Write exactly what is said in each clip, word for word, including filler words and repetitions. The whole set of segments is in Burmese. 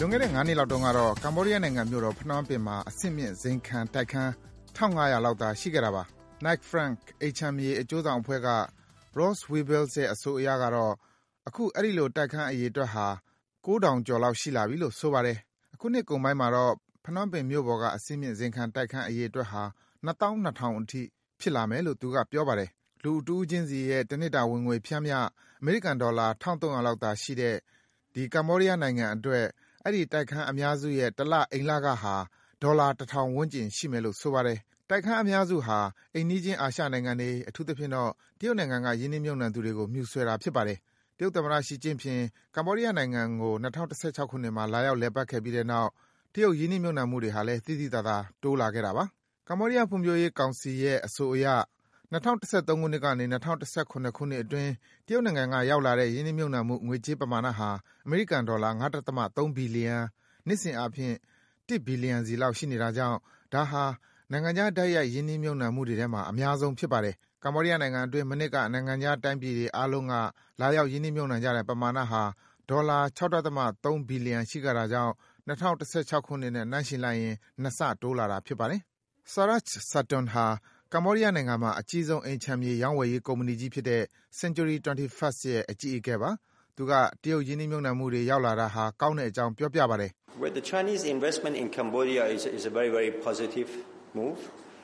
လွန်ခဲ့တဲ့ငါးနှစ်လောက်တုန်းကတော့ကမ္ဘောဒီးယားနိုင်ငံမြို့တော်ဖနွမ်းပင်မှာအဆင့်မြင့်ဇိမ်ခံတိုက်ခန်းတစ်ထောင်ငါးရာလောက်သာရှိခဲ့တာပါ။ Knight Frank အိမ်ခြံမြေအကျိုးဆောင်အဖွဲ့က Ross Weibels ရဲ့အဆိုအရကတော့အခုအဲဒီလိုတိုက်ခန်းအရေအတွက်ဟာကိုးထောင်ကျော်လောက်ရှိလာပြီလို့ဆိုပါတယ်။အခုနှစ်ကုန်ပိုင်းမှာတော့ဖနွမ်းပင်မြို့ပေါ်ကအဆင့်မြင့်ဇိမ်ခံတိုက်ခန်းအရေအတွက်ဟာနှစ်သောင်းနှစ်ထောင်အထိဖြစ်လာမယ်လို့သူကပြောပါတယ်။လူတဦးချင်းစီရဲ့တနှစ်တာဝင်ငွေပျမ်းမျှအမေရိကန်ဒေါ်လာတစ်ထောင်သုံးရာလောက်သာရှိတဲ့ဒီကမ္ဘောဒီးယားနိုင်ငံအတွက်အဲဒီတိုက်ခန်းအများစုရဲ့တလအိမ်လခဟာဒေါ်လာတစ်ထောင်ဝန်းကျင်ရှိမယ်လို့ဆိုပါတယ်။တိုက်ခန်းအများစုဟာအိမ်နီးချင်းအာရှနိုင်ငံတွေအထူးသဖြင့်တော့တရုတ်နိုင်ငံကရင်းနှီးမြှုပ်နှံသူတွေကိုမြှူဆွဲတာဖြစ်ပါတယ်။တရုတ်သမ္မတရှီကျင့်ဖျင်ကမ္ဘောဒီးယားနိုင်ငံကို၂၀၁၆ခုနှစ်မှာလာရောက်လည်ပတ်ခဲ့ပြီးတဲ့နောက်တရုတ်ရင်းနှီးမြှုပ်နှံမှုတွေဟာလည်းသိသိသာသာတိုးလာခဲ့တာပါ။ကမ္ဘောဒီးယားဖွံ့ဖြိုးရေးကောင်စီရဲ့အဆိုအရ၂၀၁၃ခုနှစ်ကနေ၂၀၁၇ခုနှစ်အတွင်းတရုတ်နိုင်ငံကရောက်လာတဲ့ရင်းနှီးမြှုပ်နှံမှုငွေကြေးပမာဏဟာအမေရိကန်ဒေါ်လာ ၅.၃ ဘီလီယံနှစ်စဉ်အားဖြင့်တစ်ဘီလီယံစီလောက်ရှိနေတာကြောင့်ဒါဟာနိုင်ငံခြားတိုက်ရိုက်ရင်းနှီးမြှုပ်နှံမှုတွေထဲမှာအများဆုံးဖြစ်ပါတယ်။ကမ္ဘောဒီးယားနိုင်ငံအတွင်းမနှစ်ကနိုင်ငံခြားတိုင်းပြည်တွေအားလုံးကလာရောက်ရင်းနှီးမြှုပ်နှံကြတဲ့ပမာဏဟာဒေါ်လာ ၆.၃ ဘီလီယံရှိခဲ့တာကြောင့်၂၀၁၆ခုနှစ်နဲ့နှိုင်းယှဉ်လိုက်ရင်နှစ်ဆတိုးလာတာဖြစ်ပါတယ်။ Sarach Saturn ဟာကမ္ဘောဒီးယားနိုင်ငံမှာအကြီးဆုံးအိမ်ခြံမြေရောင်းဝယ်ရေးကုမ္ပဏီကြီးဖြစ်တဲ့ Century twenty-first ရဲ့အကြီးအကဲပါ။သူကတရုတ်ရင်းနှီးမြှုပ်နှံမှုတွေရောက်လာတာဟာကောင်းတဲ့အကြောင်းပြောပြပါတယ်။ The Chinese investment in Cambodia is is a very very positive move.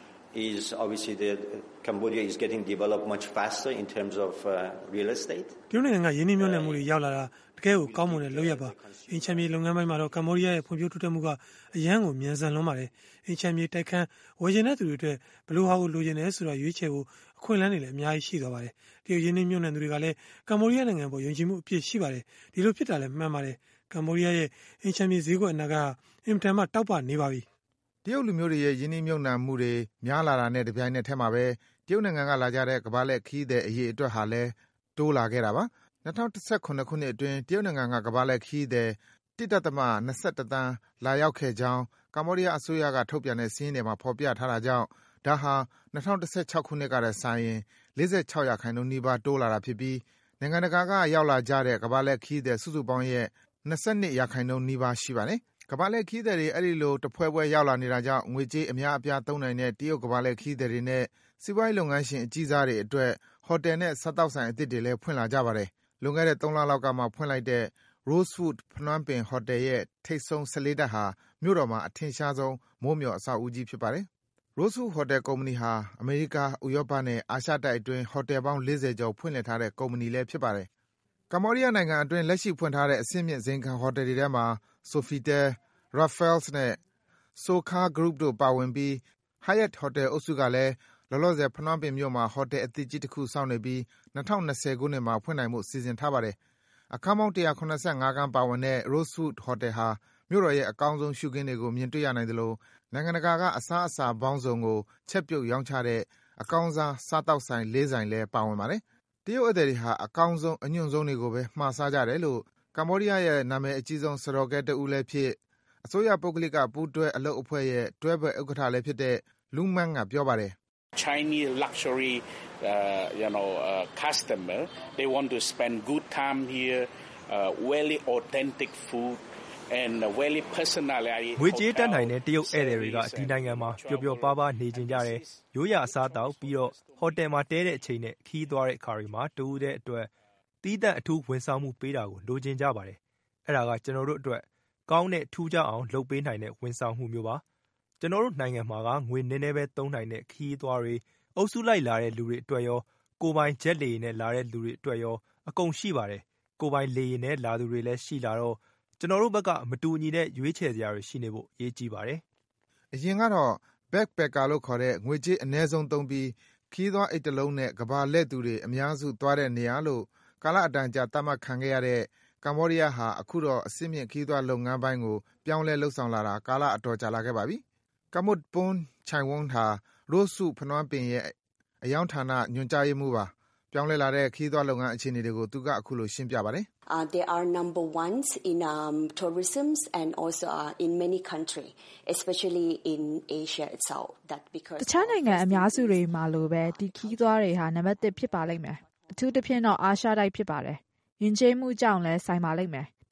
Is obviously the Cambodia is getting developed much faster in terms of uh, real estate. တရုတ်နိုင်ငံကရင်းနှီးမြှုပ်နှံမှုတွေရောက်လာတာတကယ်ကိုကောင်းမွန်တဲ့လုပ်ရပါ။အိမ်ခြံမြေလုပ်ငန်းပိုင်းမှာတော့ကမ္ဘောဒီးယားရဲ့ဖွံ့ဖြိုးတိုးတက်မှုကအရန်ကိုမြန်ဆန်လွန်းပါတယ်။အိမ်ခြံမြေတိုက်ခန်းဝယ်ချင်တဲ့သူတွေအတွက်ဘယ်လိုဟာကိုလိုချင်တယ်ဆိုတာရွေးချယ်ဖို့အခွင့်အလမ်းတွေလည်းအများကြီးရှိသွားပါတယ်။တရုတ်ရင်းနှီးမြှုပ်နှံသူတွေကလည်းကမ္ဘောဒီးယားနိုင်ငံပေါ်ယုံကြည်မှုအပြည့်ရှိပါတယ်။ဒီလိုဖြစ်တာလည်းမှန်ပါတယ်။ကမ္ဘောဒီးယားရဲ့အိမ်ခြံမြေဈေးကွက်အနာကအင်မတန်မှတောက်ပနေပါပြီ။တရုတ်လူမျိုးတွေရဲ့ရင်းနှီးမြှုပ်နှံမှုတွေများလာတာနဲ့တပြိုင်နက်တည်းမှာပဲတရုတ်နိုင်ငံကလာကြတဲ့ကမ္ဘာလှည့်ခရီးသည်အရေအတွက်ဟာလည်းတိုးလာခဲ့တာပါ။၂၀၁၇ခုနှစ်အတွင်းတရုတ်နိုင်ငံကကမ္ဘာလှည့်ခရီးသည် တစ်ဒသမ ၂၁ သန်းလာရောက်ခဲ့ကြောင်းကမ္ဘောဒီးယားအစိုးရကထုတ်ပြန်တဲ့စာရင်းတွေမှာဖော်ပြထားတာကြောင့်ဒါဟာ၂၀၁၆ခုနှစ်ကတည်းကစာရင်၄၆ရာခိုင်နှုန်းနီးပါးတိုးလာတာဖြစ်ပြီးနိုင်ငံတကာကရောက်လာကြတဲ့ကမ္ဘာလှည့်ခရီးသည်စုစုပေါင်းရဲ့၂၂ရာခိုင်နှုန်းနီးပါးရှိပါတယ်။ကမ္ဘာလှည့်ခရီးသည်တွေအဲဒီလိုတဖွဲဖွဲရောက်လာနေတာကြောင့်ငွေကြေးအများအပြားသုံးနိုင်တဲ့တရုတ်ကမ္ဘာလှည့်ခရီးသည်တွေနဲ့စီးပွားရေးလုပ်ငန်းရှင်အကြီးစားတွေအတွက်ဟိုတယ်နဲ့စားသောက်ဆိုင်အသစ်တွေလည်းဖွင့်လာကြပါတယ်။လွန်ခဲ့တဲ့သုံးလလောက်ကမှဖွင့်လိုက်တဲ့ Rosewood ဖနွမ်းပင်ဟိုတယ်ရဲ့ထိပ်ဆုံး၁၄ထပ်ဟာမြို့တော်မှာအထင်ရှားဆုံးမိုးမျှော်အဆောက်အဦကြီးဖြစ်ပါတယ်။ Rosewood ဟိုတယ်ကုမ္ပဏီဟာအမေရိက၊ဥရောပနဲ့အာရှတိုက်အတွင်းဟိုတယ်ပေါင်း၄၀ကျော်ဖွင့်လှစ်ထားတဲ့ကုမ္ပဏီလည်းဖြစ်ပါတယ်။ကမ္ဘောဒီးယားနိုင်ငံအတွင်းလက်ရှိဖွင့်ထားတဲ့အဆင့်မြင့်ဇိမ်ခံဟိုတယ်တွေထဲမှာ Sofitel, Raffles နဲ့ Socar Group တို့ပါဝင်ပြီး Hyatt ဟိုတယ်အုပ်စုကလည်းလောလောဆယ်ဖနွမ်းပင်မြို့မှာဟိုတယ်အသစ်ကြီးတစ်ခုဆောက်နေပြီး၂၀၂၀ခုနှစ်မှာဖွင့်နိုင်ဖို့စီစဉ်ထားပါတယ်။အခန်းပေါင်း၁၇၅ခန်းပါဝင်တဲ့ Rosewood ဟိုတယ်ဟာမြို့တော်ရဲ့အကောင်းဆုံးရှုခင်းတွေကိုမြင်တွေ့ရနိုင်သလိုနိုင်ငံတကာကအစားအစာပေါင်းစုံကိုချက်ပြုတ်ရောင်းချတဲ့အကောင်းစားစားသောက်ဆိုင်လေးဆိုင်လည်းပါဝင်ပါတယ်။တရုတ်ဧည့်သည်တွေဟာအကောင်းဆုံးအညွန့်ဆုံးတွေကိုပဲမှာစားကြတယ်လို့ကမ္ဘောဒီးယားရဲ့နာမည်အကြီးဆုံးစတော်ကဲတဦးလည်းဖြစ်အစိုးရပုဂ္ဂလိကပူးတွဲအလုပ်အဖွဲ့ရဲ့တွဲဘက်ဥက္ကဋ္ဌလည်းဖြစ်တဲ့ Lu Mang ကပြောပါတယ်။ Chinese luxury uh, you know uh, customer they want to spend good time here uh, very authentic food and very personalized ငွေကြေးတတ်နိုင်တဲ့တရုတ်ဧည့်သည်တွေကဒီနိုင်ငံမှာပျော်ပျော်ပါးပါးနေကြတယ်ရိုးရာအစားတောက်ပြီးတော့ဟိုတယ်မှာတဲတဲ့အချိန်နဲ့ခီးသွားတဲ့အခါတွေမှာတူးတဲ့အတွက်တီးတန့်အထူးဝန်ဆောင်မှုပေးတာကိုလိုချင်ကြပါတယ်အဲ့ဒါကကျွန်တော်တို့အတွက်ကောင်းတဲ့ထူးခြားအောင်လုပ်ပေးနိုင်တဲ့ဝန်ဆောင်မှုမျိုးပါကျွန်တော်တို့နိုင်ငံမှာကငွေနည်းနည်းပဲသုံးနိုင်တဲ့ခီးသွားတွေအုပ်စုလိုက်လာတဲ့လူတွေအတွက်ရောကိုပိုင်ဂျက်လေယာဉ်နဲ့လာတဲ့လူတွေအတွက်ရောအကုန်ရှိပါတယ်ကိုပိုင်လေယာဉ်နဲ့လာသူတွေလည်းရှိလာတော့ကျွန်တော်တို့ဘက်ကမတူညီတဲ့ရွေးချယ်စရာတွေရှိနေဖို့အရေးကြီးပါတယ်အရင်ကတော့ backpacker လို့ခေါ်တဲ့ငွေကြေးအနည်းဆုံးသုံးပြီးခီးသွားအိတ်တလုံးနဲ့ကဘာလှည့်သူတွေအများစုသွားတဲ့နေရာလို့ကာလအတန်ကြာသတ်မှတ်ခံခဲ့ရတဲ့ကမ္ဘောဒီးယားဟာအခုတော့အဆင့်မြင့်ခီးသွားလုပ်ငန်းပိုင်းကိုပြောင်းလဲလှုပ်ဆောင်လာတာကာလအတော်ကြာလာခဲ့ပါပြီ။ကမ္ဘော့ပွန်းချိုင်ဝန်းဟာ Rosewood ဖနွမ်းပင်ရဲ့အယောင်ဌာနညွှန်ကြားရေးမှူးပါ။ပြောင်းလဲလာတဲ့ခီးသွားလုပ်ငန်းအခြေအနေတွေကိုသူကအခုလိုရှင်းပြပါတယ်။ Uh, they are number ones in um, tourism and also uh, in many countries, especially in Asia itself. That because တခြားနိုင်ငံအများစုတွေမှာလိုပဲဒီခီးသွားတွေဟာနံပါတ်တစ်ဖြစ်ပါလိမ့်မယ်။အထူးသဖြင့်တော့အာရှတိုက်ဖြစ်ပါတယ်။ယဉ်ကျေးမှုကြောင့်လည်းဆိုင်ပါလိမ့်မယ်။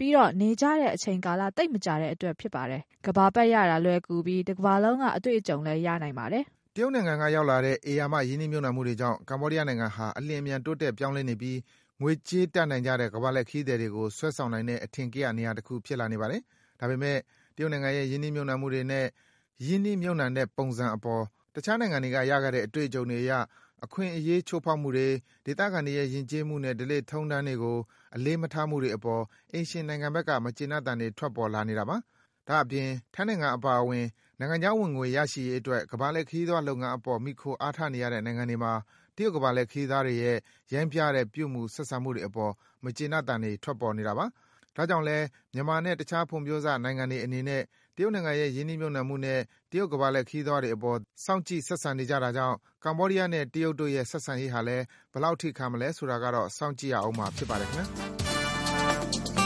ပြီးတော့နေကြတဲ့အချိန်ကာလတိတ်မကြတဲ့အတွက်ဖြစ်ပါတယ်။ကဘာပတ်ရတာလွယ်ကူပြီးတစ်ကဘာလုံးကအတွေ့အကြုံလည်းရနိုင်ပါတယ်။တရုတ်နိုင်ငံကရောက်လာတဲ့ဧရာမရင်းနှီးမြှုပ်နှံမှုတွေကြောင့်ကမ္ဘောဒီးယားနိုင်ငံဟာအလျင်အမြန်တိုးတက်ပြောင်းလဲနေပြီးငွေကြေးတတ်နိုင်ကြတဲ့ကမ္ဘာလှည့်ခရီးသည်တွေကိုဆွဲဆောင်နိုင်တဲ့အထင်ကရနေရာတစ်ခုဖြစ်လာနေပါတယ်။ဒါပေမဲ့တရုတ်နိုင်ငံရဲ့ရင်းနှီးမြှုပ်နှံမှုတွေနဲ့ရင်းနှီးမြှုပ်နှံတဲ့ပုံစံအပေါ်တခြားနိုင်ငံတွေကရခဲ့တဲ့အတွေ့အကြုံတွေအရအခွင့်အရေးချိုးဖောက်မှုတွေဒေသခံတွေရဲ့ယဉ်ကျေးမှုနဲ့ဓလေ့ထုံးတမ်းတွေကိုအလေးမထားမှုတွေအပေါ်အိမ်ရှင်နိုင်ငံဘက်ကမကျေနပ်သံတွေထွက်ပေါ်လာနေတာပါ။ဒါ့အပြင်ထိုင်းနိုင်ငံအပါအဝင်နိုင်ငံခြားဝင်ငွေရရှိရေးအတွက်ကမ္ဘာလှည့်ခရီးသွားလုပ်ငန်းအပေါ်မှီခိုအားထားနေရတဲ့နိုင်ငံတွေမှာတရုတ်ကမ္ဘာလှည့်ခရီးသွားတွေရဲ့ရိုင်းပြတဲ့ပြုမှုဆက်ဆံမှုတွေအပေါ်မကျေနပ်သံတွေထွက်ပေါ်နေတာပါ။ဒါကြောင့်လည်းမြန်မာနဲ့တခြားဖွံ့ဖြိုးစနိုင်ငံတွေအနေနဲ့တရုတ်နိုင်ငံရဲ့ရင်းနှီးမြှုပ်နှံမှုနဲ့တရုတ်ကမ္ဘာလှည့်ခရီးသွားတွေအပေါ်စောင့်ကြည့်ဆက်ဆံနေကြတာကြောင့်ကမ္ဘောဒီးယားနဲ့တရုတ်တို့ရဲ့ဆက်ဆံရေးဟာလည်းဘယ်လောက်ထိခံမလဲဆိုတာကတော့စောင့်ကြည့်ရအောင်မှာဖြစ်ပါတယ်ခင်ဗျာ။